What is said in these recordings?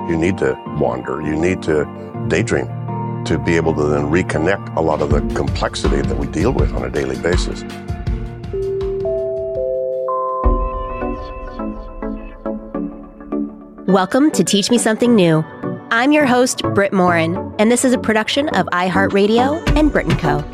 You need to wander. You need to daydream to be able to then reconnect a lot of the complexity that we deal with on a daily basis. Welcome to Teach Me Something New. I'm your host, Britt Morin, and this is a production of iHeartRadio and Brit & Co.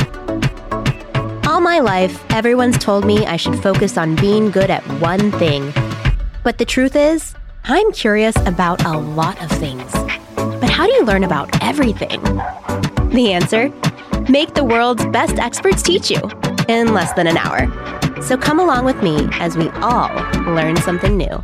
All my life, everyone's told me I should focus on being good at one thing. But the truth is, I'm curious about a lot of things. But how do you learn about everything? The answer? Make the world's best experts teach you in less than an hour. So come along with me as we all learn something new.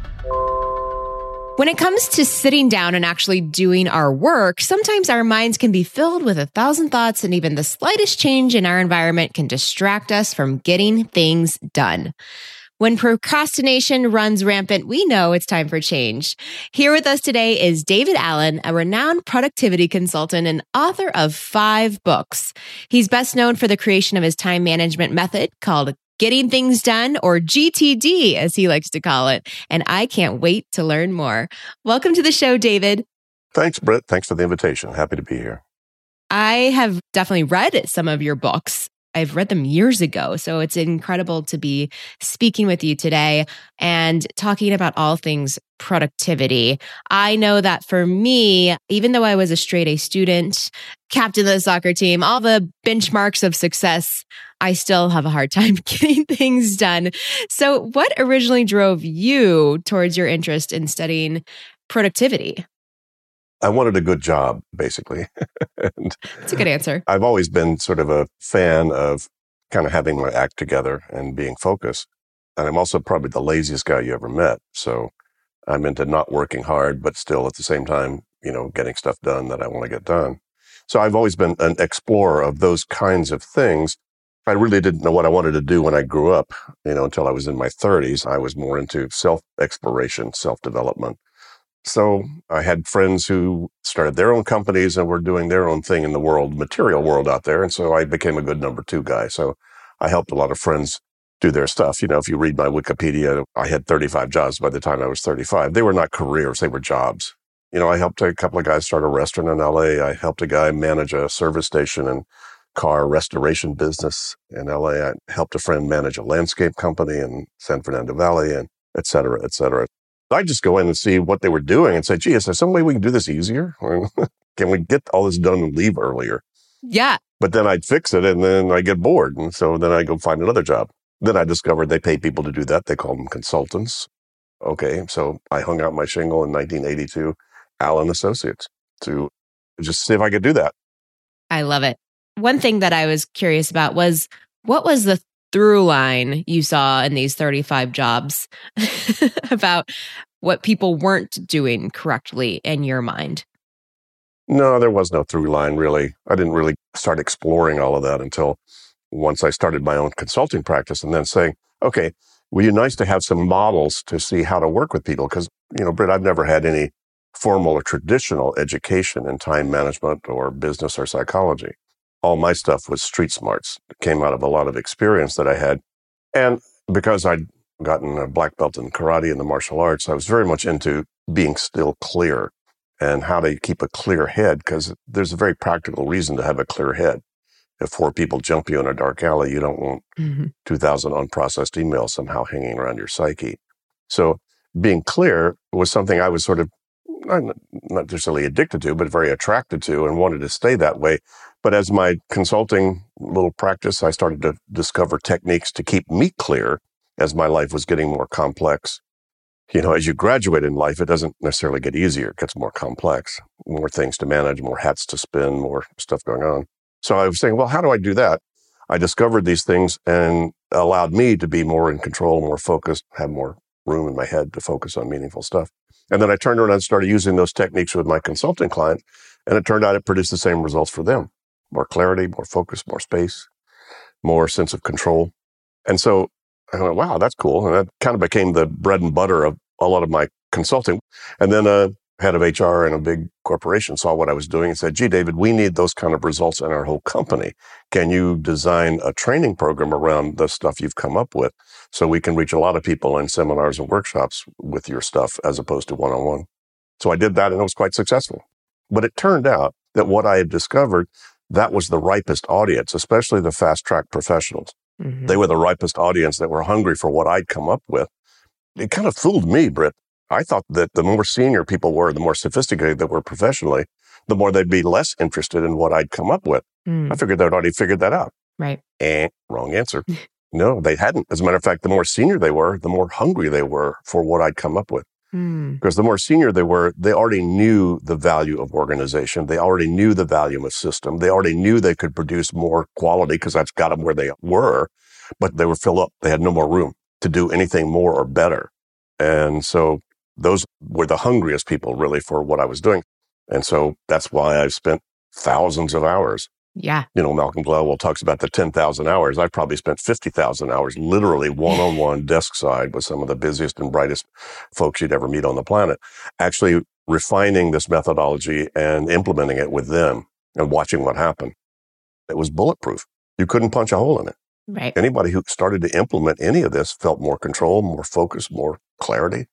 When it comes to sitting down and actually doing our work, sometimes our minds can be filled with 1,000 thoughts, and even the slightest change in our environment can distract us from getting things done. When procrastination runs rampant, we know it's time for change. Here with us today is David Allen, a renowned productivity consultant and author of 5 books. He's best known for the creation of his time management method called Getting Things Done, or GTD, as he likes to call it. And I can't wait to learn more. Welcome to the show, David. Thanks, Britt. Thanks for the invitation. Happy to be here. I have definitely read some of your books. I've read them years ago, so it's incredible to be speaking with you today and talking about all things productivity. I know that for me, even though I was a straight A student, captain of the soccer team, all the benchmarks of success, I still have a hard time getting things done. So what originally drove you towards your interest in studying productivity? I wanted a good job, basically. That's a good answer. I've always been sort of a fan of kind of having my act together and being focused. And I'm also probably the laziest guy you ever met. So I'm into not working hard, but still at the same time, getting stuff done that I want to get done. So I've always been an explorer of those kinds of things. I really didn't know what I wanted to do when I grew up, until I was in my 30s. I was more into self-exploration, self-development. So I had friends who started their own companies and were doing their own thing in the world, material world out there. And so I became a good number 2 guy. So I helped a lot of friends do their stuff. If you read my Wikipedia, I had 35 jobs by the time I was 35. They were not careers, they were jobs. I helped a couple of guys start a restaurant in LA. I helped a guy manage a service station and car restoration business in LA. I helped a friend manage a landscape company in San Fernando Valley, and et cetera, et cetera. I'd just go in and see what they were doing and say, gee, is there some way we can do this easier? Or can we get all this done and leave earlier? Yeah. But then I'd fix it and then I get bored. And so then I go find another job. Then I discovered they pay people to do that. They call them consultants. Okay. So I hung out my shingle in 1982, Allen Associates, to just see if I could do that. I love it. One thing that I was curious about was, what was the through line you saw in these 35 jobs about what people weren't doing correctly in your mind? No, there was no through line, really. I didn't really start exploring all of that until once I started my own consulting practice, and then saying, okay, it would be nice to have some models to see how to work with people. Because, Britt, I've never had any formal or traditional education in time management or business or psychology. All my stuff was street smarts. It came out of a lot of experience that I had. And because I'd gotten a black belt in karate and the martial arts, I was very much into being still clear and how to keep a clear head, because there's a very practical reason to have a clear head. If 4 people jump you in a dark alley, you don't want 2,000 unprocessed emails somehow hanging around your psyche. So being clear was something I was sort of not necessarily addicted to, but very attracted to and wanted to stay that way. But as my consulting little practice, I started to discover techniques to keep me clear as my life was getting more complex. As you graduate in life, it doesn't necessarily get easier. It gets more complex, more things to manage, more hats to spin, more stuff going on. So I was saying, well, how do I do that? I discovered these things and allowed me to be more in control, more focused, have more room in my head to focus on meaningful stuff. And then I turned around and started using those techniques with my consulting client, and it turned out it produced the same results for them. More clarity, more focus, more space, more sense of control. And so I went, wow, that's cool. And that kind of became the bread and butter of a lot of my consulting. And then a head of HR in a big corporation saw what I was doing and said, gee, David, we need those kind of results in our whole company. Can you design a training program around the stuff you've come up with so we can reach a lot of people in seminars and workshops with your stuff as opposed to one-on-one? So I did that and it was quite successful. But it turned out that what I had discovered, that was the ripest audience, especially the fast track professionals. Mm-hmm. They were the ripest audience that were hungry for what I'd come up with. It kind of fooled me, Britt. I thought that the more senior people were, the more sophisticated they were professionally, the more they'd be less interested in what I'd come up with. I figured they'd already figured that out. Right. Wrong answer. No, they hadn't. As a matter of fact, the more senior they were, the more hungry they were for what I'd come up with. Because the more senior they were, they already knew the value of organization. They already knew the value of system. They already knew they could produce more quality because that's got them where they were, but they were filled up. They had no more room to do anything more or better. And so those were the hungriest people really for what I was doing. And so that's why I've spent thousands of hours. Yeah. Malcolm Gladwell talks about the 10,000 hours. I probably spent 50,000 hours literally one-on-one desk side with some of the busiest and brightest folks you'd ever meet on the planet, actually refining this methodology and implementing it with them and watching what happened. It was bulletproof. You couldn't punch a hole in it. Right. Anybody who started to implement any of this felt more control, more focus, more clarity.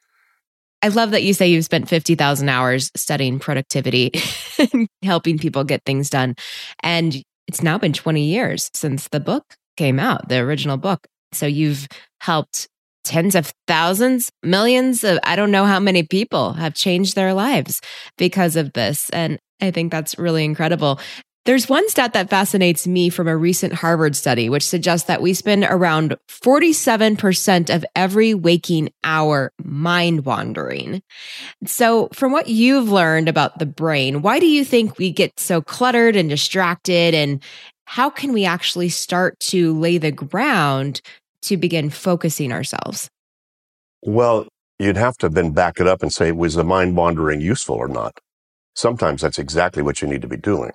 I love that you say you've spent 50,000 hours studying productivity and helping people get things done. And it's now been 20 years since the book came out, the original book. So you've helped tens of thousands, millions of, I don't know how many people have changed their lives because of this. And I think that's really incredible. There's one stat that fascinates me from a recent Harvard study, which suggests that we spend around 47% of every waking hour mind wandering. So from what you've learned about the brain, why do you think we get so cluttered and distracted? And how can we actually start to lay the ground to begin focusing ourselves? Well, you'd have to then back it up and say, was the mind wandering useful or not? Sometimes that's exactly what you need to be doing.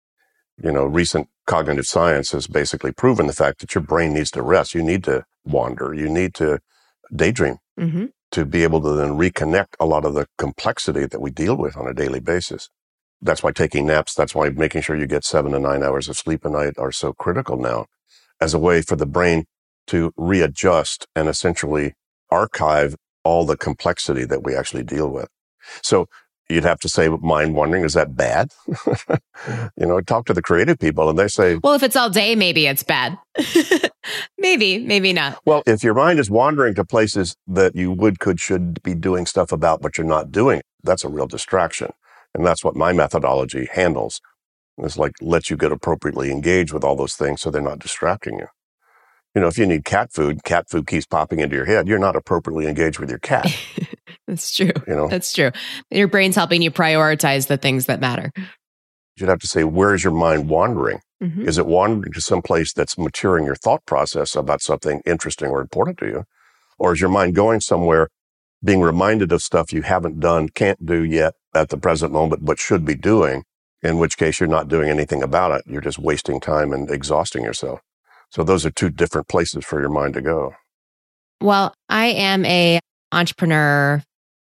Recent cognitive science has basically proven the fact that your brain needs to rest. You need to wander. You need to daydream to be able to then reconnect a lot of the complexity that we deal with on a daily basis. That's why taking naps, that's why making sure you get 7 to 9 hours of sleep a night are so critical now as a way for the brain to readjust and essentially archive all the complexity that we actually deal with. So you'd have to say mind wandering, is that bad? Talk to the creative people and they say, well, if it's all day, maybe it's bad. maybe not. Well, if your mind is wandering to places that you should be doing stuff about, but you're not doing, that's a real distraction. And that's what my methodology handles. It's like, lets you get appropriately engaged with all those things so they're not distracting you. If you need cat food keeps popping into your head, you're not appropriately engaged with your cat. That's true. That's true. Your brain's helping you prioritize the things that matter. You'd have to say, where is your mind wandering? Is it wandering to some place that's maturing your thought process about something interesting or important to you? Or is your mind going somewhere, being reminded of stuff you haven't done, can't do yet at the present moment, but should be doing, in which case you're not doing anything about it. You're just wasting time and exhausting yourself. So those are two different places for your mind to go. Well, I am an entrepreneur.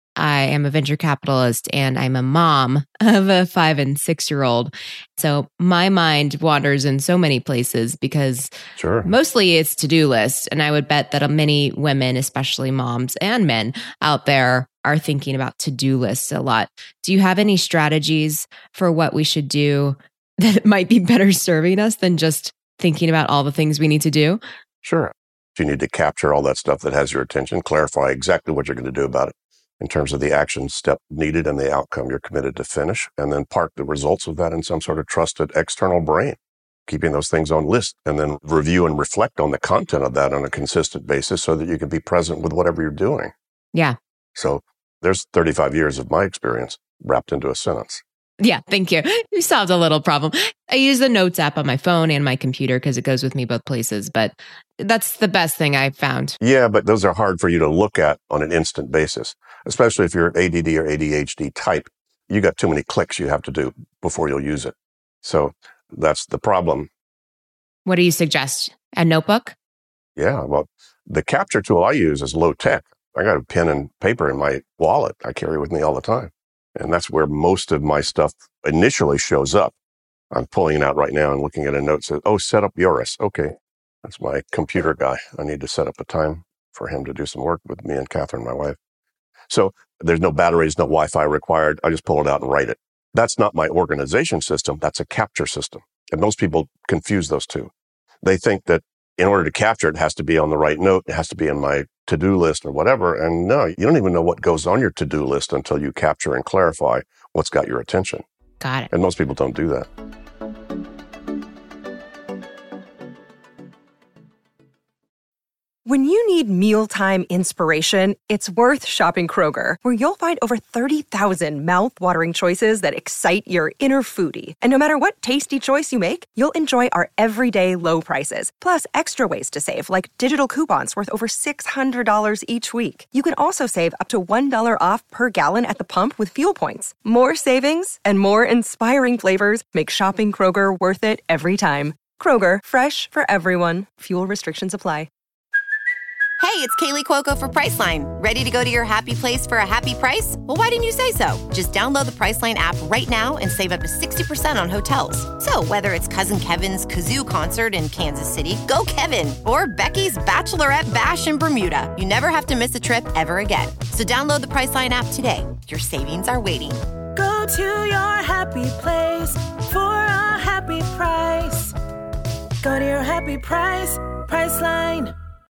I am a venture capitalist and I'm a mom of a 5 and 6-year-old. So my mind wanders in so many places because mostly it's to-do lists. And I would bet that many women, especially moms and men out there, are thinking about to-do lists a lot. Do you have any strategies for what we should do that might be better serving us than just thinking about all the things we need to do? Sure. You need to capture all that stuff that has your attention, clarify exactly what you're going to do about it in terms of the action step needed and the outcome you're committed to finish, and then park the results of that in some sort of trusted external brain, keeping those things on list, and then review and reflect on the content of that on a consistent basis so that you can be present with whatever you're doing. Yeah. So there's 35 years of my experience wrapped into a sentence. Yeah, thank you. You solved a little problem. I use the Notes app on my phone and my computer because it goes with me both places, but that's the best thing I've found. Yeah, but those are hard for you to look at on an instant basis, especially if you're an ADD or ADHD type. You got too many clicks you have to do before you'll use it. So that's the problem. What do you suggest? A notebook? Yeah, well, the capture tool I use is low tech. I got a pen and paper in my wallet I carry with me all the time. And that's where most of my stuff initially shows up. I'm pulling it out right now and looking at a note that says, set up Yoris. Okay, that's my computer guy. I need to set up a time for him to do some work with me and Catherine, my wife. So there's no batteries, no Wi-Fi required. I just pull it out and write it. That's not my organization system. That's a capture system. And most people confuse those two. They think that in order to capture, it has to be on the right note. It has to be in my to-do list or whatever. And no, you don't even know what goes on your to-do list until you capture and clarify what's got your attention. Got it. And most people don't do that. When you need mealtime inspiration, it's worth shopping Kroger, where you'll find over 30,000 mouth-watering choices that excite your inner foodie. And no matter what tasty choice you make, you'll enjoy our everyday low prices, plus extra ways to save, like digital coupons worth over $600 each week. You can also save up to $1 off per gallon at the pump with fuel points. More savings and more inspiring flavors make shopping Kroger worth it every time. Kroger, fresh for everyone. Fuel restrictions apply. Hey, it's Kaylee Cuoco for Priceline. Ready to go to your happy place for a happy price? Well, why didn't you say so? Just download the Priceline app right now and save up to 60% on hotels. So whether it's Cousin Kevin's Kazoo Concert in Kansas City, go Kevin, or Becky's Bachelorette Bash in Bermuda, you never have to miss a trip ever again. So download the Priceline app today. Your savings are waiting. Go to your happy place for a happy price. Go to your happy price, Priceline.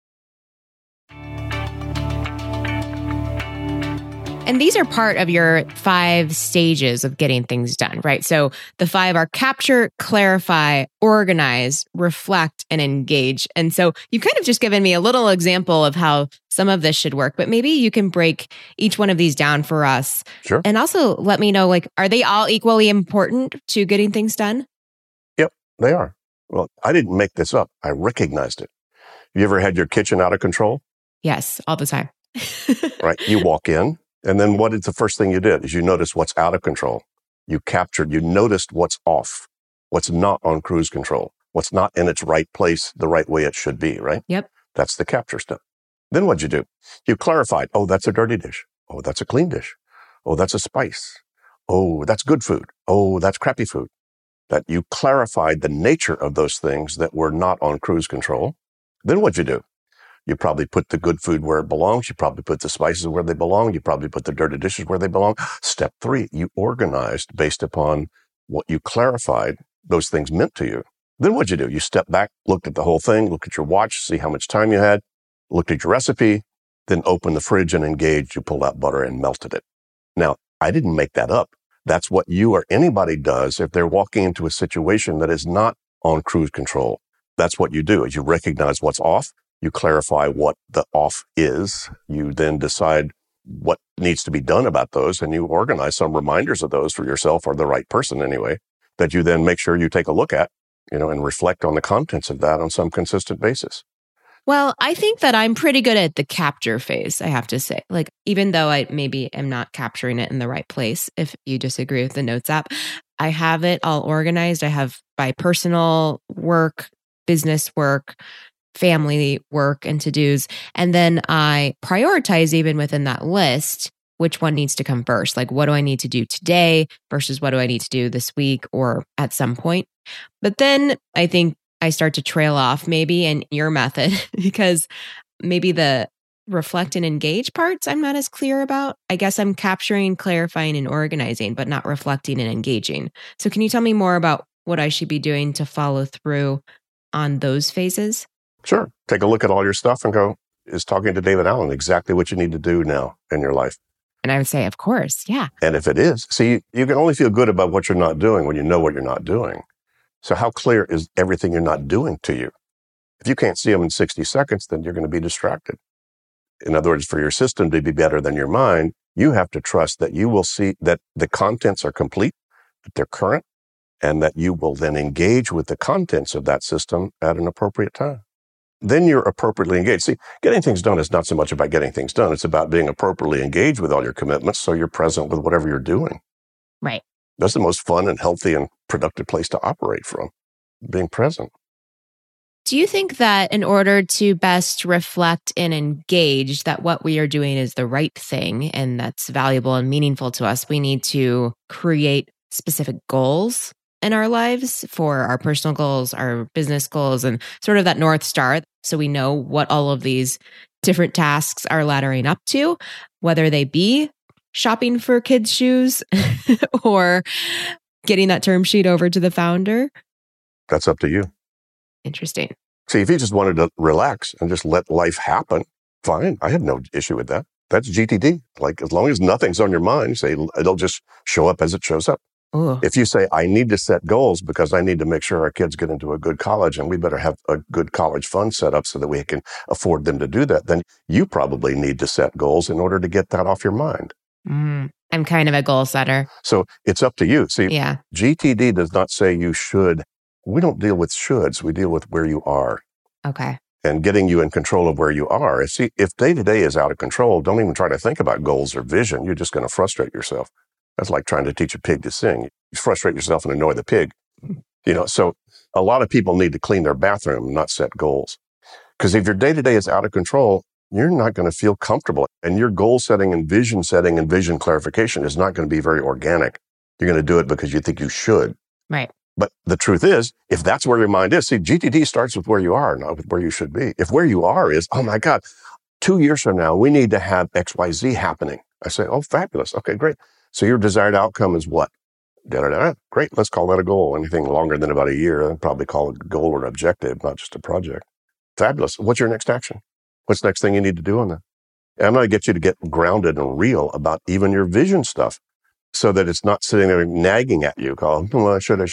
And these are part of your 5 stages of getting things done, right? So the 5 are capture, clarify, organize, reflect, and engage. And so you've kind of just given me a little example of how some of this should work, but maybe you can break each one of these down for us. Sure. And also let me know, like, are they all equally important to getting things done? Yep, they are. Well, I didn't make this up. I recognized it. You ever had your kitchen out of control? Yes, all the time. Right. You walk in. And then what is the first thing you did? Is you noticed what's out of control. You noticed what's off, what's not on cruise control, what's not in its right place, the right way it should be, right? Yep. That's the capture step. Then what'd you do? You clarified, oh, that's a dirty dish. Oh, that's a clean dish. Oh, that's a spice. Oh, that's good food. Oh, that's crappy food. That you clarified the nature of those things that were not on cruise control. Then what'd you do? You probably put the good food where it belongs. You probably put the spices where they belong. You probably put the dirty dishes where they belong. Step 3, you organized based upon what you clarified those things meant to you. Then what'd you do? You stepped back, looked at the whole thing, looked at your watch, see how much time you had, looked at your recipe, then opened the fridge and engaged. You pulled out butter and melted it. Now, I didn't make that up. That's what you or anybody does if they're walking into a situation that is not on cruise control. That's what you do, is you recognize what's off. You clarify what the off is. You then decide what needs to be done about those, and you organize some reminders of those for yourself or the right person anyway, that you then make sure you take a look at, and reflect on the contents of that on some consistent basis. Well, I think that I'm pretty good at the capture phase, I have to say. Like, even though I maybe am not capturing it in the right place, if you disagree with the Notes app, I have it all organized. I have my personal work, business work, family work and to-dos. And then I prioritize even within that list, which one needs to come first. Like, what do I need to do today versus what do I need to do this week or at some point? But then I think I start to trail off maybe in your method because maybe the reflect and engage parts I'm not as clear about. I guess I'm capturing, clarifying, and organizing, but not reflecting and engaging. So can you tell me more about what I should be doing to follow through on those phases? Sure. Take a look at all your stuff and go, is talking to David Allen exactly what you need to do now in your life? And I would say, of course, yeah. And if it is, see, you can only feel good about what you're not doing when you know what you're not doing. So how clear is everything you're not doing to you? If you can't see them in 60 seconds, then you're going to be distracted. In other words, for your system to be better than your mind, you have to trust that you will see that the contents are complete, that they're current, and that you will then engage with the contents of that system at an appropriate time. Then you're appropriately engaged. See, getting things done is not so much about getting things done. It's about being appropriately engaged with all your commitments so you're present with whatever you're doing. Right. That's the most fun and healthy and productive place to operate from, being present. Do you think that in order to best reflect and engage that what we are doing is the right thing and that's valuable and meaningful to us, we need to create specific goals in our lives for our personal goals, our business goals, and sort of that North Star. So we know what all of these different tasks are laddering up to, whether they be shopping for kids' shoes or getting that term sheet over to the founder. That's up to you. Interesting. See, if you just wanted to relax and just let life happen, fine. I have no issue with that. That's GTD. Like, as long as nothing's on your mind, you say it'll just show up as it shows up. Ooh. If you say, I need to set goals because I need to make sure our kids get into a good college and we better have a good college fund set up so that we can afford them to do that, then you probably need to set goals in order to get that off your mind. I'm kind of a goal setter. So it's up to you. See, Yeah. GTD does not say you should. We don't deal with shoulds. We deal with where you are. Okay. And getting you in control of where you are. See, if day-to-day is out of control, don't even try to think about goals or vision. You're just going to frustrate yourself. That's like trying to teach a pig to sing. You frustrate yourself and annoy the pig. So a lot of people need to clean their bathroom, not set goals. Because if your day-to-day is out of control, you're not going to feel comfortable. And your goal setting and vision clarification is not going to be very organic. You're going to do it because you think you should. Right. But the truth is, if that's where your mind is, see, GTD starts with where you are, not with where you should be. If where you are is, oh my God, 2 years from now, we need to have XYZ happening. I say, oh, fabulous. Okay, great. So your desired outcome is what? Great. Let's call that a goal. Anything longer than about a year, I'd probably call it a goal or an objective, not just a project. Fabulous. What's your next action? What's the next thing you need to do on that? And I'm going to get you to get grounded and real about even your vision stuff, so that it's not sitting there nagging at you, calling, well, I should.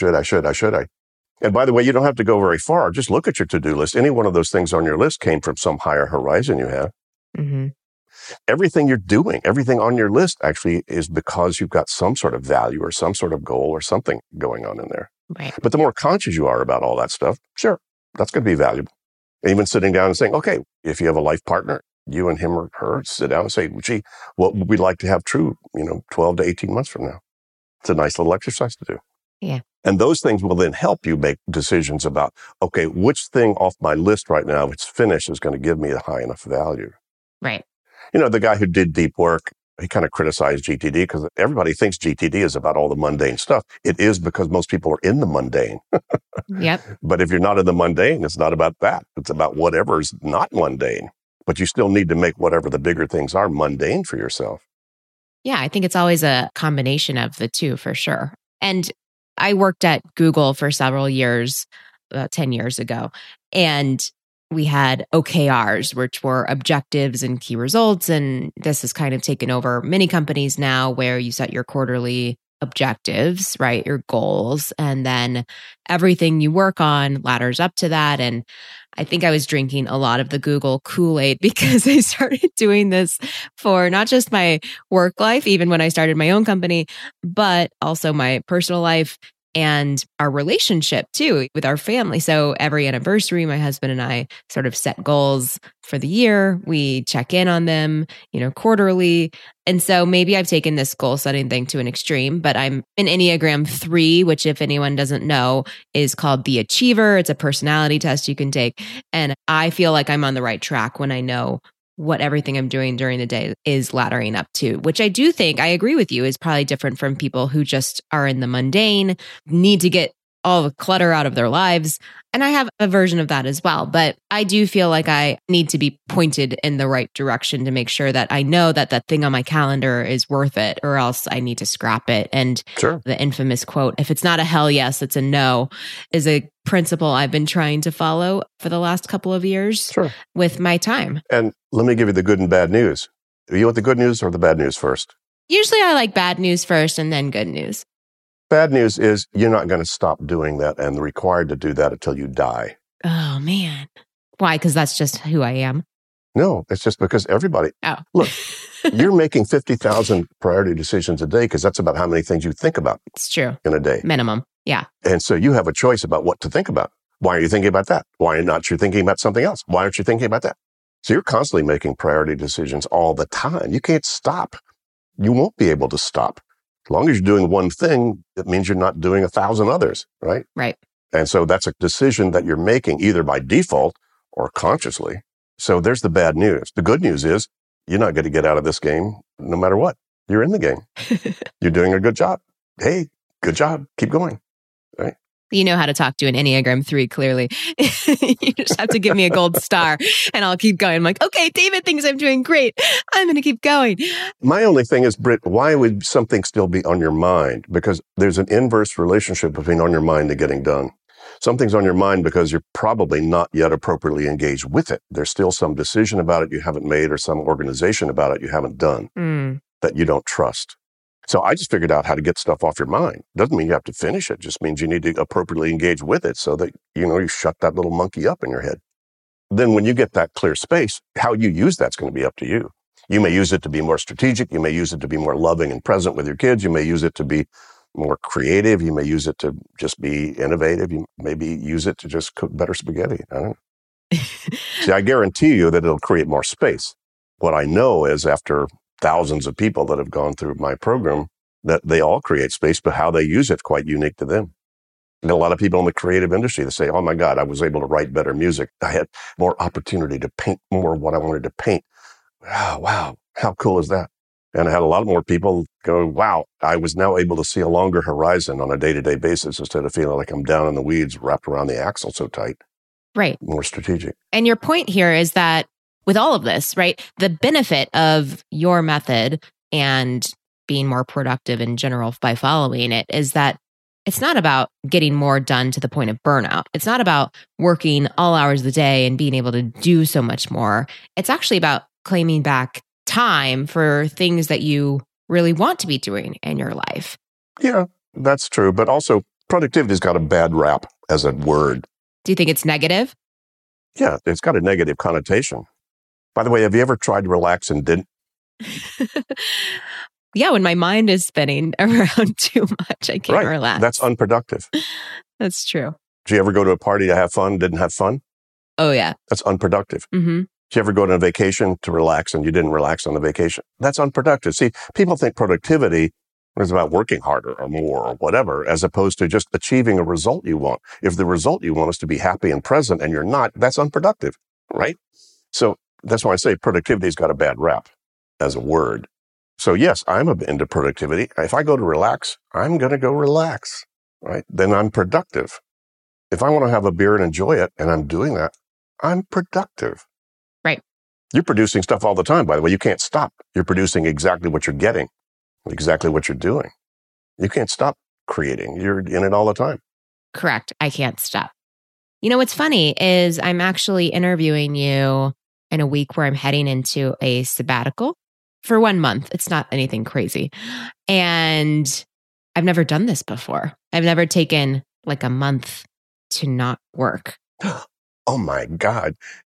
And by the way, you don't have to go very far. Just look at your to-do list. Any one of those things on your list came from some higher horizon you have. Mm-hmm. Everything you're doing, everything on your list actually is because you've got some sort of value or some sort of goal or something going on in there. Right. But the more conscious you are about all that stuff, sure, that's going to be valuable. Even sitting down and saying, okay, if you have a life partner, you and him or her sit down and say, gee, what would we like to have true, 12 to 18 months from now? It's a nice little exercise to do. Yeah. And those things will then help you make decisions about, okay, which thing off my list right now, if it's finished, is going to give me a high enough value. Right. The guy who did deep work, he kind of criticized GTD because everybody thinks GTD is about all the mundane stuff. It is because most people are in the mundane. Yep. But if you're not in the mundane, it's not about that. It's about whatever's not mundane. But you still need to make whatever the bigger things are mundane for yourself. Yeah, I think it's always a combination of the two for sure. And I worked at Google for several years, about 10 years ago, and we had OKRs, which were objectives and key results. And this has kind of taken over many companies now where you set your quarterly objectives, right? Your goals, and then everything you work on ladders up to that. And I think I was drinking a lot of the Google Kool-Aid because I started doing this for not just my work life, even when I started my own company, but also my personal life and our relationship too with our family. So every anniversary, my husband and I sort of set goals for the year. We check in on them, quarterly. And so maybe I've taken this goal setting thing to an extreme, but I'm in Enneagram 3, which if anyone doesn't know is called the Achiever. It's a personality test you can take. And I feel like I'm on the right track when I know what everything I'm doing during the day is laddering up to, which I do think, I agree with you, is probably different from people who just are in the mundane, need to get all the clutter out of their lives. And I have a version of that as well. But I do feel like I need to be pointed in the right direction to make sure that I know that that thing on my calendar is worth it, or else I need to scrap it. And Sure. The infamous quote, if it's not a hell yes, it's a no, is a principle I've been trying to follow for the last couple of years Sure. with my time. And let me give you the good and bad news. You want the good news or the bad news first? Usually I like bad news first and then good news. Bad news is you're not going to stop doing that and required to do that until you die. Oh, man. Why? Because that's just who I am. No, it's just because everybody, Oh. look, you're making 50,000 priority decisions a day because that's about how many things you think about It's true. in a day. Minimum. Yeah. And so you have a choice about what to think about. Why are you thinking about that? Why are not you thinking about something else? Why aren't you thinking about that? So you're constantly making priority decisions all the time. You can't stop. You won't be able to stop. As long as you're doing one thing, it means you're not doing 1,000 others, right? Right. And so that's a decision that you're making either by default or consciously. So there's the bad news. The good news is you're not going to get out of this game no matter what. You're in the game. You're doing a good job. Hey, good job. Keep going. Right? You know how to talk to an Enneagram 3, clearly. You just have to give me a gold star and I'll keep going. I'm like, okay, David thinks I'm doing great. I'm going to keep going. My only thing is, Britt, why would something still be on your mind? Because there's an inverse relationship between on your mind and getting done. Something's on your mind because you're probably not yet appropriately engaged with it. There's still some decision about it you haven't made or some organization about it you haven't done that you don't trust. So I just figured out how to get stuff off your mind. Doesn't mean you have to finish it. Just means you need to appropriately engage with it so that, you shut that little monkey up in your head. Then when you get that clear space, how you use that's going to be up to you. You may use it to be more strategic. You may use it to be more loving and present with your kids. You may use it to be more creative. You may use it to just be innovative. You maybe use it to just cook better spaghetti. I don't know. See, I guarantee you that it'll create more space. What I know is after thousands of people that have gone through my program, that they all create space, but how they use it's quite unique to them. And a lot of people in the creative industry that say, oh my God, I was able to write better music. I had more opportunity to paint more of what I wanted to paint. Oh, wow. How cool is that? And I had a lot more people go, wow, I was now able to see a longer horizon on a day-to-day basis instead of feeling like I'm down in the weeds wrapped around the axle so tight. Right. More strategic. And your point here is that with all of this, right, the benefit of your method and being more productive in general by following it is that it's not about getting more done to the point of burnout. It's not about working all hours of the day and being able to do so much more. It's actually about claiming back time for things that you really want to be doing in your life. Yeah, that's true. But also productivity's got a bad rap as a word. Do you think it's negative? Yeah, it's got a negative connotation. By the way, have you ever tried to relax and didn't? Yeah, when my mind is spinning around too much, I can't relax. That's unproductive. That's true. Did you ever go to a party to have fun, didn't have fun? Oh, yeah. That's unproductive. Mm-hmm. Did you ever go on a vacation to relax and you didn't relax on the vacation? That's unproductive. See, people think productivity is about working harder or more or whatever, as opposed to just achieving a result you want. If the result you want is to be happy and present and you're not, that's unproductive, right? So that's why I say productivity's got a bad rap as a word. So yes, I'm into productivity. If I go to relax, I'm going to go relax, right? Then I'm productive. If I want to have a beer and enjoy it and I'm doing that, I'm productive. Right. You're producing stuff all the time, by the way. You can't stop. You're producing exactly what you're getting, exactly what you're doing. You can't stop creating. You're in it all the time. Correct. I can't stop. You know, what's funny is I'm actually interviewing you in a week where I'm heading into a sabbatical for 1 month. It's not anything crazy. And I've never done this before. I've never taken like a month to not work. Oh my God.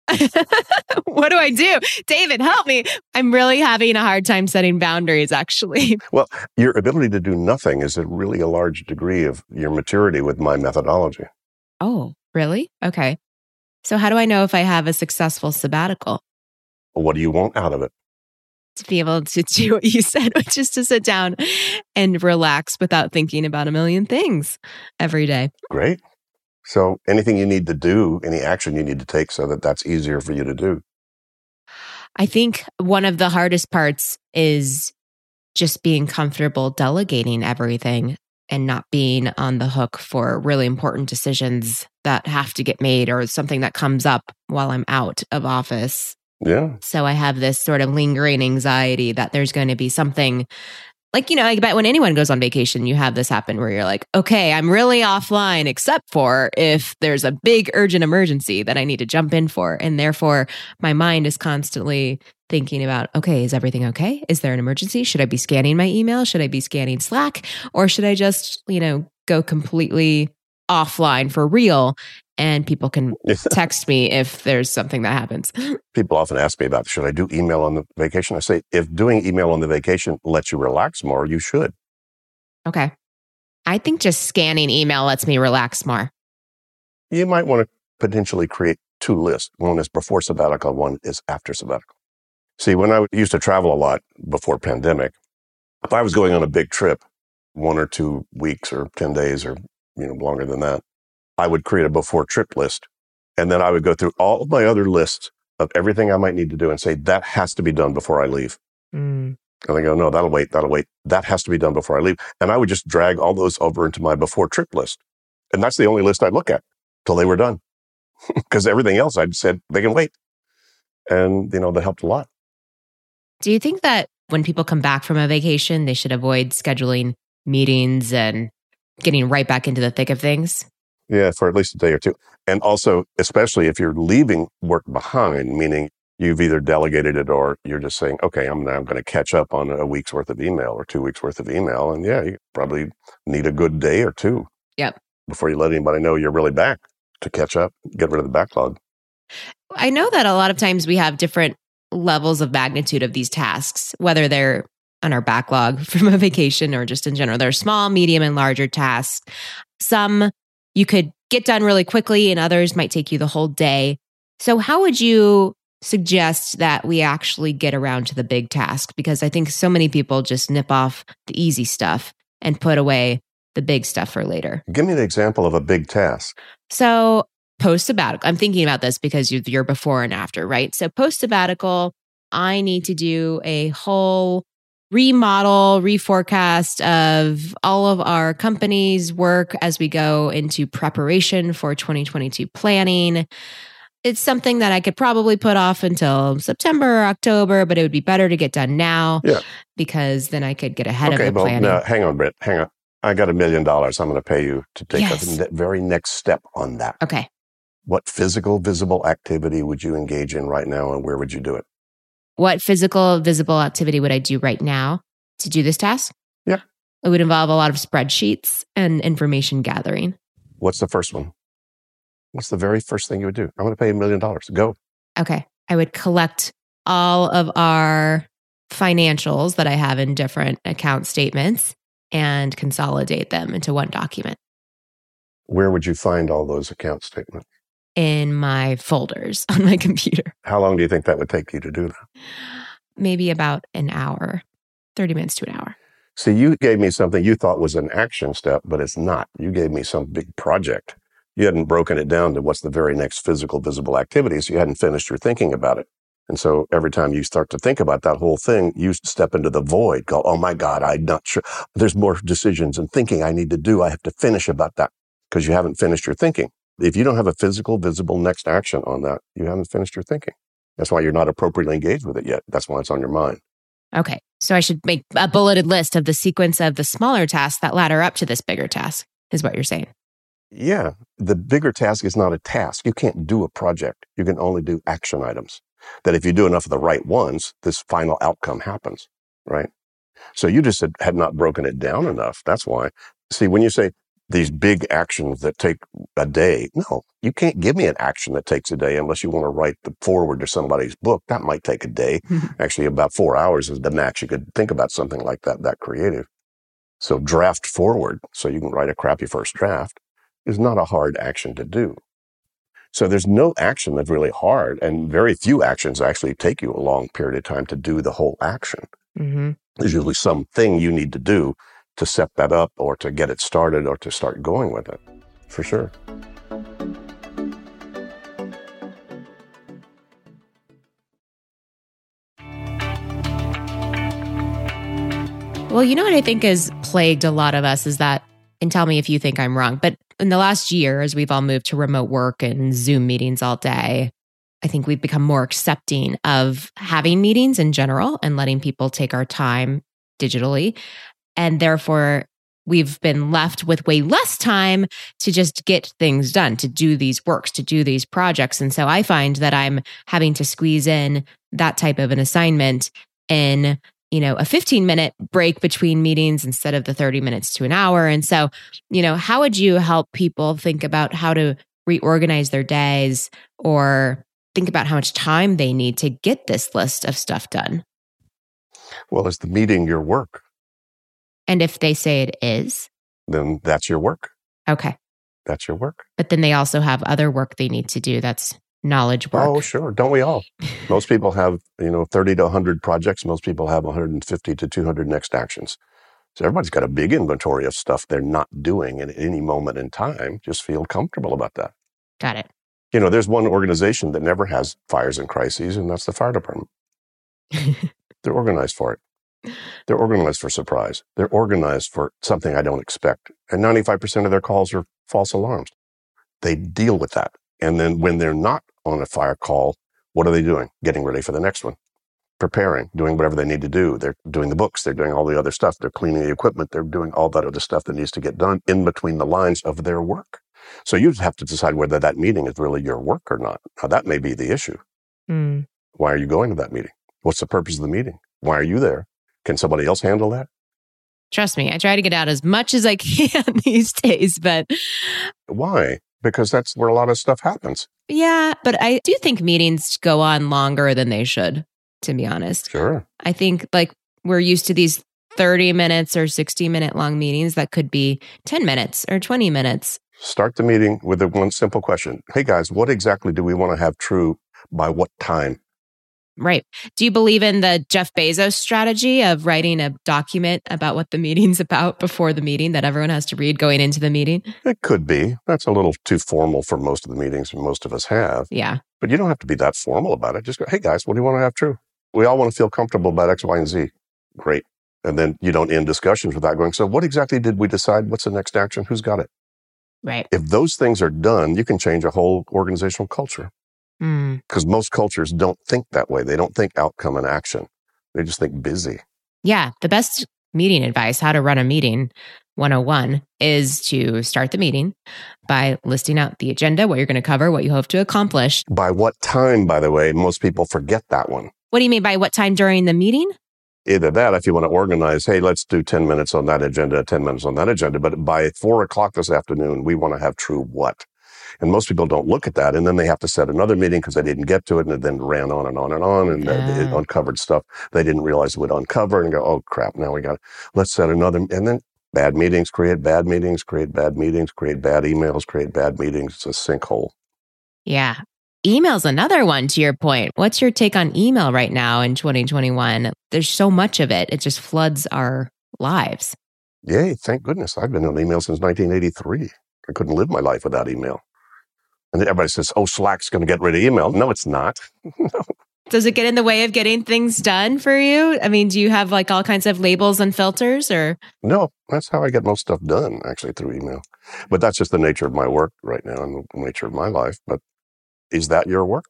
What do I do? David, help me. I'm really having a hard time setting boundaries, actually. Well, your ability to do nothing is really a large degree of your maturity with my methodology. Oh, really? Okay. So how do I know if I have a successful sabbatical? What do you want out of it? To be able to do what you said, which is to sit down and relax without thinking about a million things every day. Great. So anything you need to do, any action you need to take so that that's easier for you to do. I think one of the hardest parts is just being comfortable delegating everything and not being on the hook for really important decisions that have to get made or something that comes up while I'm out of office. Yeah. So I have this sort of lingering anxiety that there's going to be something like, I bet when anyone goes on vacation, you have this happen where you're like, okay, I'm really offline, except for if there's a big urgent emergency that I need to jump in for. And therefore, my mind is constantly thinking about, okay, is everything okay? Is there an emergency? Should I be scanning my email? Should I be scanning Slack? Or should I just, go completely offline for real? And people can text me if there's something that happens. People often ask me about, should I do email on the vacation? I say, if doing email on the vacation lets you relax more, you should. Okay. I think just scanning email lets me relax more. You might want to potentially create 2 lists. One is before sabbatical, one is after sabbatical. See, when I used to travel a lot before pandemic, if I was going on a big trip, 1 or 2 weeks or 10 days or longer than that, I would create a before trip list. And then I would go through all of my other lists of everything I might need to do and say, that has to be done before I leave. And I go, no, that'll wait. That has to be done before I leave. And I would just drag all those over into my before trip list. And that's the only list I'd look at till they were done. Because everything else I'd said, they can wait. And, that helped a lot. Do you think that when people come back from a vacation, they should avoid scheduling meetings and getting right back into the thick of things? Yeah, for at least a day or two. And also, especially if you're leaving work behind, meaning you've either delegated it or you're just saying, okay, I'm going to catch up on a week's worth of email or 2 weeks worth of email. And yeah, you probably need a good day or two. Yep. Before you let anybody know you're really back to catch up, get rid of the backlog. I know that a lot of times we have different levels of magnitude of these tasks, whether they're on our backlog from a vacation or just in general. There are small, medium, and larger tasks. Some you could get done really quickly and others might take you the whole day. So how would you suggest that we actually get around to the big task? Because I think so many people just nip off the easy stuff and put away the big stuff for later. Give me an example of a big task. So post-sabbatical, I'm thinking about this because you're before and after, right? So post-sabbatical, I need to do a whole remodel, reforecast of all of our company's work as we go into preparation for 2022 planning. It's something that I could probably put off until September or October, but it would be better to get done now because then I could get ahead of the planning. No, hang on, Britt. Hang on. I got $1 million. I'm going to pay you to take the very next step on that. Okay. What physical, visible activity would you engage in right now and where would you do it? What physical, visible activity would I do right now to do this task? Yeah. It would involve a lot of spreadsheets and information gathering. What's the first one? What's the very first thing you would do? I'm going to pay $1 million. Go. Okay. I would collect all of our financials that I have in different account statements and consolidate them into one document. Where would you find all those account statements? In my folders on my computer. How long do you think that would take you to do that? Maybe about an hour, 30 minutes to an hour. See, you gave me something you thought was an action step, but it's not. You gave me some big project. You hadn't broken it down to what's the very next physical, visible activities. You hadn't finished your thinking about it. And so every time you start to think about that whole thing, you step into the void, go, oh my God, I'm not sure. There's more decisions and thinking I need to do. I have to finish about that because you haven't finished your thinking. If you don't have a physical, visible next action on that, you haven't finished your thinking. That's why you're not appropriately engaged with it yet. That's why it's on your mind. Okay. So I should make a bulleted list of the sequence of the smaller tasks that ladder up to this bigger task, is what you're saying. Yeah. The bigger task is not a task. You can't do a project. You can only do action items. That if you do enough of the right ones, this final outcome happens, right? So you just had not broken it down enough. That's why. See, when you say these big actions that take a day, no, you can't give me an action that takes a day unless you want to write the foreword to somebody's book. That might take a day. Actually, about 4 hours is the max you could think about something like that creative. So draft forward so you can write a crappy first draft is not a hard action to do. So there's no action that's really hard, and very few actions actually take you a long period of time to do the whole action. Mm-hmm. There's usually something you need to do to set that up or to get it started or to start going with it, for sure. Well, you know what I think has plagued a lot of us is that, and tell me if you think I'm wrong, but in the last year, as we've all moved to remote work and Zoom meetings all day, I think we've become more accepting of having meetings in general and letting people take our time digitally. And therefore, we've been left with way less time to just get things done, to do these works, to do these projects. And so I find that I'm having to squeeze in that type of an assignment in, a 15-minute break between meetings instead of the 30 minutes to an hour. And so, how would you help people think about how to reorganize their days or think about how much time they need to get this list of stuff done? Well, is the meeting your work? And if they say it is? Then that's your work. Okay. That's your work. But then they also have other work they need to do. That's knowledge work. Oh, sure. Don't we all? Most people have, 30 to 100 projects. Most people have 150 to 200 next actions. So everybody's got a big inventory of stuff they're not doing at any moment in time. Just feel comfortable about that. Got it. There's one organization that never has fires and crises, and that's the fire department. They're organized for it. They're organized for surprise. They're organized for something I don't expect. And 95% of their calls are false alarms. They deal with that. And then when they're not on a fire call, what are they doing? Getting ready for the next one, preparing, doing whatever they need to do. They're doing the books. They're doing all the other stuff. They're cleaning the equipment. They're doing all that other stuff that needs to get done in between the lines of their work. So you have to decide whether that meeting is really your work or not. Now, that may be the issue. Why are you going to that meeting? What's the purpose of the meeting? Why are you there? Can somebody else handle that? Trust me, I try to get out as much as I can these days, but... Why? Because that's where a lot of stuff happens. Yeah, but I do think meetings go on longer than they should, to be honest. Sure. I think like we're used to these 30 minutes or 60-minute long meetings that could be 10 minutes or 20 minutes. Start the meeting with the one simple question. Hey guys, what exactly do we want to have true by what time? Right. Do you believe in the Jeff Bezos strategy of writing a document about what the meeting's about before the meeting that everyone has to read going into the meeting? It could be. That's a little too formal for most of the meetings most of us have. Yeah. But you don't have to be that formal about it. Just go, hey guys, what do you want to have true? We all want to feel comfortable about X, Y, and Z. Great. And then you don't end discussions without going, so what exactly did we decide? What's the next action? Who's got it? Right. If those things are done, you can change a whole organizational culture. Because most cultures don't think that way. They don't think outcome and action. They just think busy. Yeah. The best meeting advice, how to run a meeting 101, is to start the meeting by listing out the agenda, what you're going to cover, what you hope to accomplish. By what time, by the way, most people forget that one. What do you mean by what time during the meeting? Either that, if you want to organize, hey, let's do 10 minutes on that agenda, 10 minutes on that agenda. But by 4:00 this afternoon, we want to have true what? And most people don't look at that. And then they have to set another meeting because they didn't get to it. And it then ran on and on and on. And it uncovered stuff they didn't realize it would uncover and go, oh, crap, now we got it. Let's set another. And then bad meetings create bad meetings, create bad meetings, create bad emails, create bad meetings. It's a sinkhole. Yeah. Email's another one, to your point. What's your take on email right now in 2021? There's so much of it. It just floods our lives. Yay, thank goodness. I've been on email since 1983. I couldn't live my life without email. And everybody says, oh, Slack's going to get rid of email. No, it's not. No. Does it get in the way of getting things done for you? I mean, do you have like all kinds of labels and filters or? No, that's how I get most stuff done, actually, through email. But that's just the nature of my work right now and the nature of my life. But is that your work?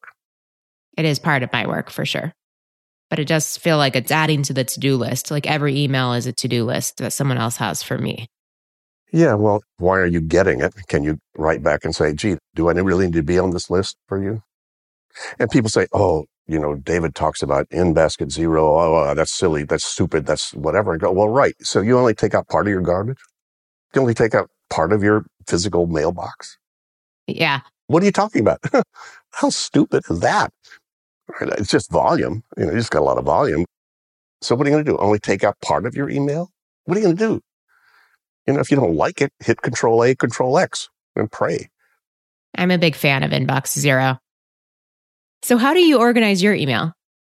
It is part of my work for sure. But it does feel like it's adding to the to-do list. Like every email is a to-do list that someone else has for me. Yeah, well, why are you getting it? Can you write back and say, gee, do I really need to be on this list for you? And people say, oh, you know, David talks about in basket zero. Oh, that's silly. That's stupid. That's whatever. I go, well, right. So you only take out part of your garbage? You only take out part of your physical mailbox? Yeah. What are you talking about? How stupid is that? It's just volume. You just got a lot of volume. So what are you going to do? Only take out part of your email? What are you going to do? If you don't like it, hit Control A, Control X, and pray. I'm a big fan of Inbox Zero. So how do you organize your email?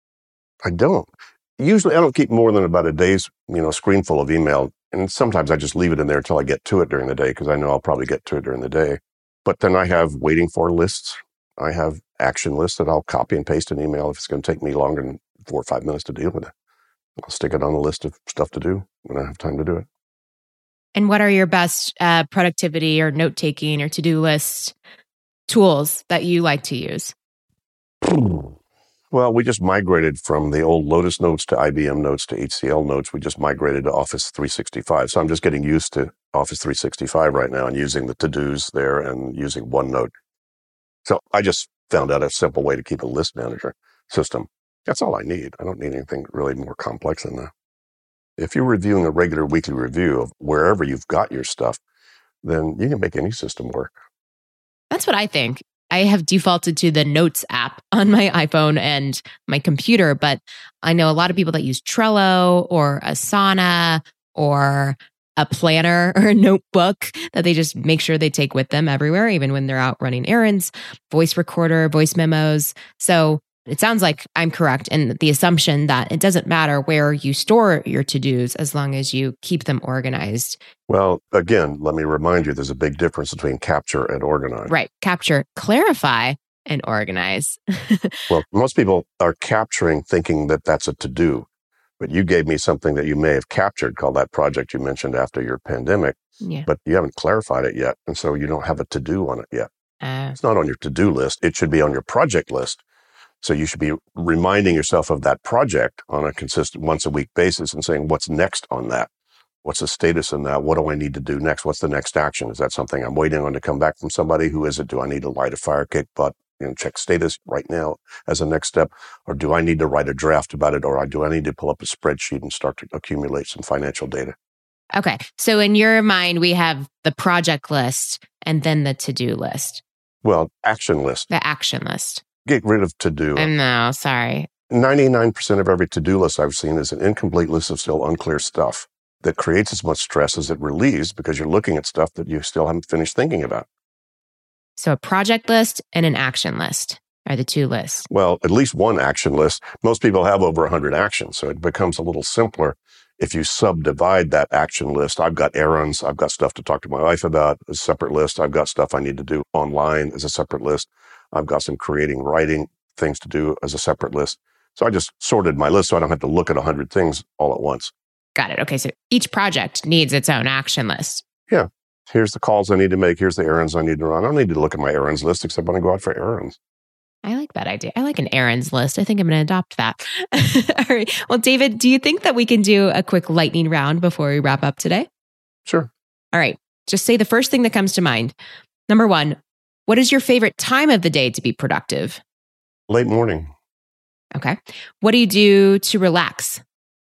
I don't. Usually I don't keep more than about a day's, screen full of email. And sometimes I just leave it in there until I get to it during the day because I know I'll probably get to it during the day. But then I have waiting for lists. I have action lists that I'll copy and paste an email if it's going to take me longer than 4 or 5 minutes to deal with it. I'll stick it on a list of stuff to do when I have time to do it. And what are your best productivity or note-taking or to-do list tools that you like to use? Well, we just migrated from the old Lotus Notes to IBM Notes to HCL Notes. We just migrated to Office 365. So I'm just getting used to Office 365 right now and using the to-dos there and using OneNote. So I just found out a simple way to keep a list manager system. That's all I need. I don't need anything really more complex than that. If you're reviewing a regular weekly review of wherever you've got your stuff, then you can make any system work. That's what I think. I have defaulted to the Notes app on my iPhone and my computer, but I know a lot of people that use Trello or Asana or a planner or a notebook that they just make sure they take with them everywhere, even when they're out running errands, voice recorder, voice memos. So it sounds like I'm correct in the assumption that it doesn't matter where you store your to-dos as long as you keep them organized. Well, again, let me remind you, there's a big difference between capture and organize. Right. Capture, clarify, and organize. Well, most people are capturing thinking that that's a to-do. But you gave me something that you may have captured called that project you mentioned after your pandemic, Yeah. but you haven't clarified it yet. And so you don't have a to-do on it yet. It's not on your to-do list. It should be on your project list. So you should be reminding yourself of that project on a consistent once a week basis and saying, what's next on that? What's the status in that? What do I need to do next? What's the next action? Is that something I'm waiting on to come back from somebody? Who is it? Do I need to light a fire, kick butt, check status right now as a next step? Or do I need to write a draft about it? Or do I need to pull up a spreadsheet and start to accumulate some financial data? Okay. So in your mind, we have the project list and then the to-do list. Well, action list. The action list. Get rid of to-do. No, sorry. 99% of every to-do list I've seen is an incomplete list of still unclear stuff that creates as much stress as it relieves because you're looking at stuff that you still haven't finished thinking about. So a project list and an action list are the two lists. Well, at least one action list. Most people have over 100 actions, so it becomes a little simpler if you subdivide that action list. I've got errands. I've got stuff to talk to my wife about as a separate list. I've got stuff I need to do online as a separate list. I've got some writing things to do as a separate list. So I just sorted my list so I don't have to look at 100 things all at once. Got it. Okay. So each project needs its own action list. Yeah. Here's the calls I need to make. Here's the errands I need to run. I don't need to look at my errands list except when I go out for errands. I like that idea. I like an errands list. I think I'm going to adopt that. All right. Well, David, do you think that we can do a quick lightning round before we wrap up today? Sure. All right. Just say the first thing that comes to mind. Number one, what is your favorite time of the day to be productive? Late morning. Okay. What do you do to relax?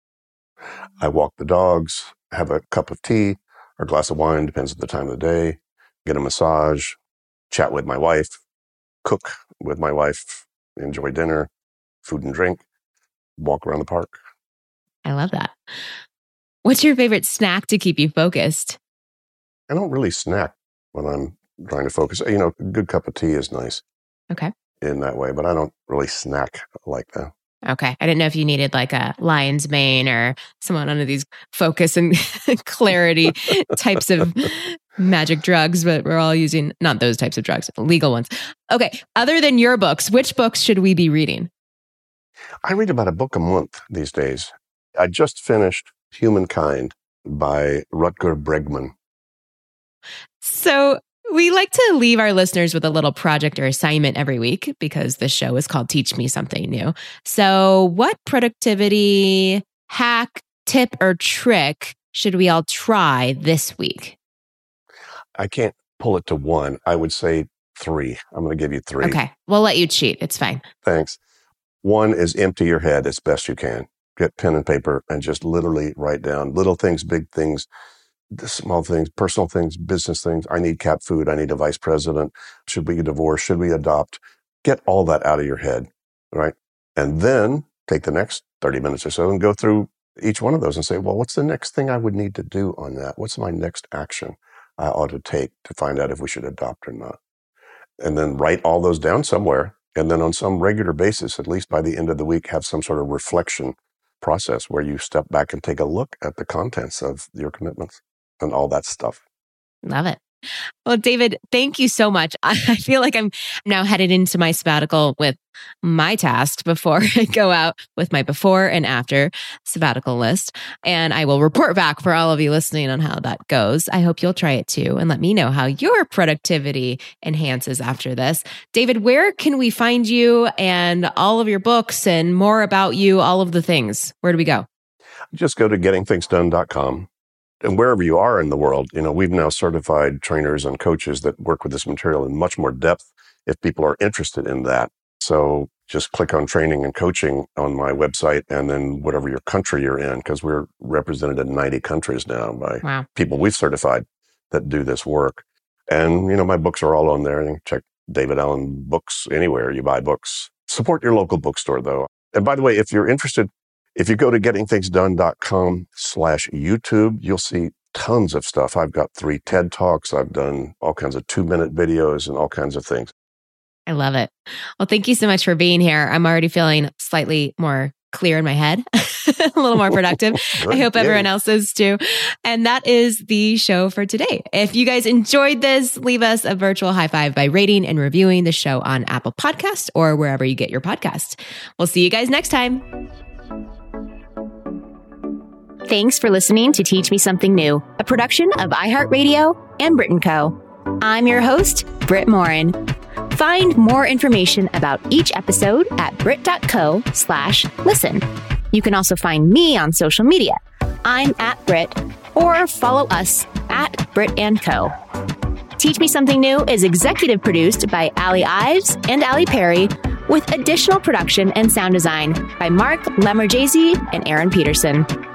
I walk the dogs, have a cup of tea or a glass of wine, depends on the time of the day, get a massage, chat with my wife, cook with my wife, enjoy dinner, food and drink, walk around the park. I love that. What's your favorite snack to keep you focused? I don't really snack when I'm trying to focus. A good cup of tea is nice. Okay. In that way, but I don't really snack like that. Okay. I didn't know if you needed like a lion's mane or someone under these focus and clarity types of magic drugs, but we're all using not those types of drugs, legal ones. Okay. Other than your books, which books should we be reading? I read about a book a month these days. I just finished Humankind by Rutger Bregman. So we like to leave our listeners with a little project or assignment every week because the show is called Teach Me Something New. So what productivity hack, tip, or trick should we all try this week? I can't pull it to one. I would say 3. I'm going to give you 3. Okay. We'll let you cheat. It's fine. Thanks. 1 is empty your head as best you can. Get pen and paper and just literally write down little things, big things, the small things, personal things, business things. I need cat food. I need a vice president. Should we divorce? Should we adopt? Get all that out of your head, right? And then take the next 30 minutes or so and go through each one of those and say, well, what's the next thing I would need to do on that? What's my next action I ought to take to find out if we should adopt or not? And then write all those down somewhere. And then on some regular basis, at least by the end of the week, have some sort of reflection process where you step back and take a look at the contents of your commitments and all that stuff. Love it. Well, David, thank you so much. I feel like I'm now headed into my sabbatical with my task before I go out with my before and after sabbatical list. And I will report back for all of you listening on how that goes. I hope you'll try it too and let me know how your productivity enhances after this. David, where can we find you and all of your books and more about you, all of the things? Where do we go? Just go to gettingthingsdone.com. And wherever you are in the world, we've now certified trainers and coaches that work with this material in much more depth if people are interested in that. So just click on training and coaching on my website and then whatever your country you're in, because we're represented in 90 countries now by people we've certified that do this work. And, my books are all on there. And check David Allen Books anywhere you buy books. Support your local bookstore, though. And by the way, if you're interested, if you go to gettingthingsdone.com/YouTube, you'll see tons of stuff. I've got 3 TED Talks. I've done all kinds of 2-minute videos and all kinds of things. I love it. Well, thank you so much for being here. I'm already feeling slightly more clear in my head, a little more productive. I hope everyone else is too. And that is the show for today. If you guys enjoyed this, leave us a virtual high five by rating and reviewing the show on Apple Podcasts or wherever you get your podcast. We'll see you guys next time. Thanks for listening to Teach Me Something New, a production of iHeartRadio and Brit & Co. I'm your host, Britt Morin. Find more information about each episode at brit.co/listen. You can also find me on social media. I'm at Brit, or follow us at Brit & Co. Teach Me Something New is executive produced by Allie Ives and Allie Perry, with additional production and sound design by Mark Lemmerjazy and Aaron Peterson.